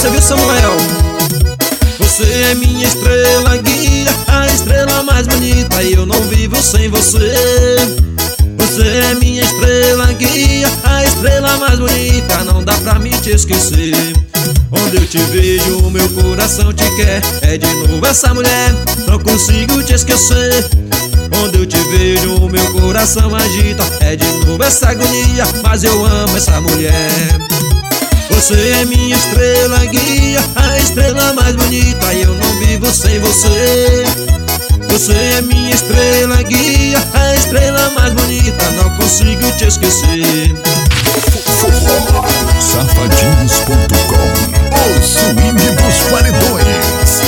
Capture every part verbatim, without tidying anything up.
você, viu, Samuel? Você é minha estrela guia, a estrela mais bonita, e eu não vivo sem você. Você é minha estrela guia, a estrela mais bonita, não dá pra me te esquecer. Onde eu te vejo, o meu coração te quer. É de novo essa mulher, não consigo te esquecer. Onde eu te vejo, o meu coração agita. É de novo essa agonia, mas eu amo essa mulher. Você é minha estrela guia, a estrela mais bonita, e eu não vivo sem você. Você é minha estrela guia, a estrela mais bonita, não consigo te esquecer. Safadinhos ponto com, o swing dos paredões.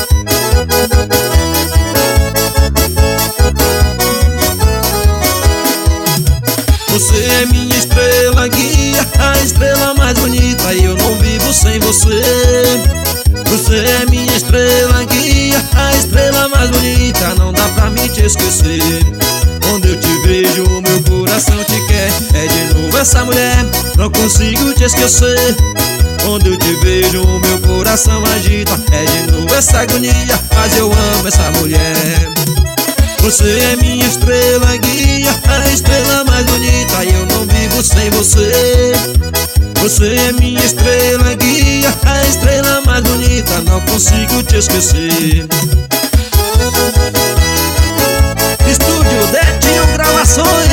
Você é minha estrela guia, a estrela mais bonita, e eu não vivo sem você. Você é minha estrela guia, a estrela mais bonita, não dá pra me te esquecer. Onde eu te vejo, o meu coração te quer. É de novo essa mulher, não consigo te esquecer. Onde eu te vejo, o meu coração agita. É de novo essa agonia, mas eu amo essa mulher. Você é minha estrela guia, a estrela mais bonita, e eu não vivo sem você. Você é minha estrela guia, a estrela mais bonita, não consigo te esquecer. Estúdio Detinho Gravações.